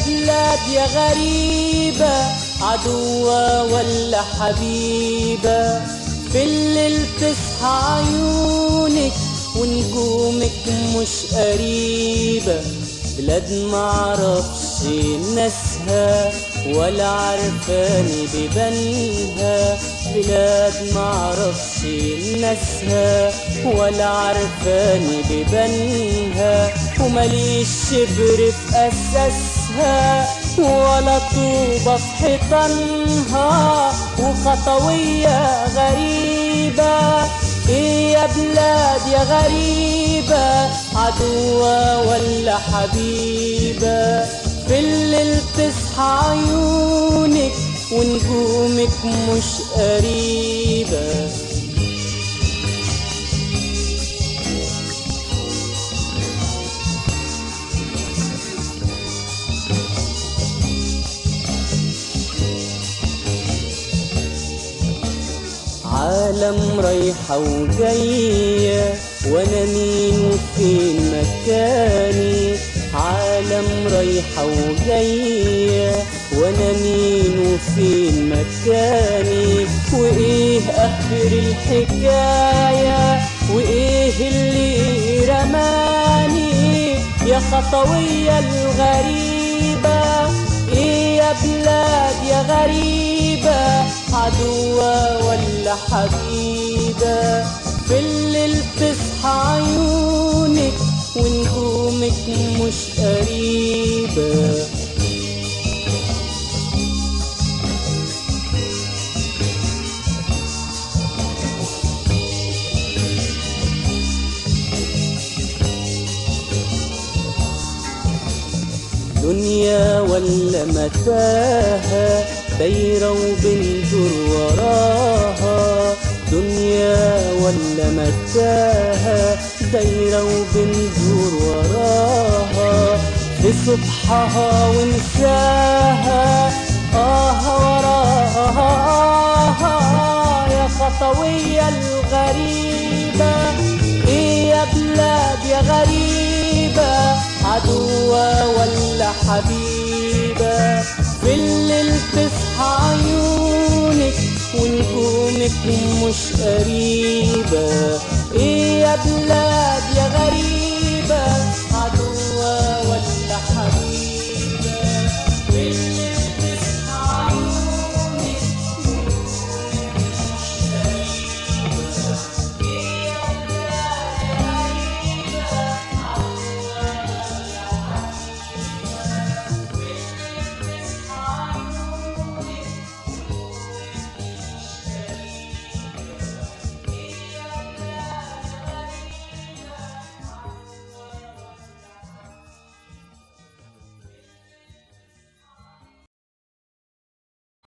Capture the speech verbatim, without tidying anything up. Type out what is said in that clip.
بلاد يا غريبة، عدوة ولا حبيبة؟ في الليل تصحى عيونك ونجومك مش قريبة، بلاد معرفش ناسها ولا عرفاني ببنها، بلاد معرفش ناسها ولا عرفاني ببنها، ومليش شبر في أساسها ولا طوبة في حيطانها، وخطوية غريبة. ايه يا بلاد يا غريبة، عدوة ولا حبيبة؟ في الليل تصحى عيونك ونجومك مش قريبة. عالم رايحة وجاية وانا مين وفين مكاني، عالم رايحة وجاية وانا مين وفين مكاني، وايه اخر الحكاية وايه اللي رماني يا خطوية الغريبة؟ ايه يا بلاد يا غريبة، عدوة ولا حبيبة؟ في الليل تصحى عيونك ونجومك مش قريبة. دنيا ولا متاهة دايرة وبندور وراها، دنيا ولا متاهة دايرة وبندور وراها، في صبحها ونساها آه وراها آه يا خطوية الغريبة. إيه يا بلاد يا غريبة، عدوة ولا حبيبة؟ في الليل تصحى عيونك ونجومك مش قريبة. ايه يا بلاد يا غريبة،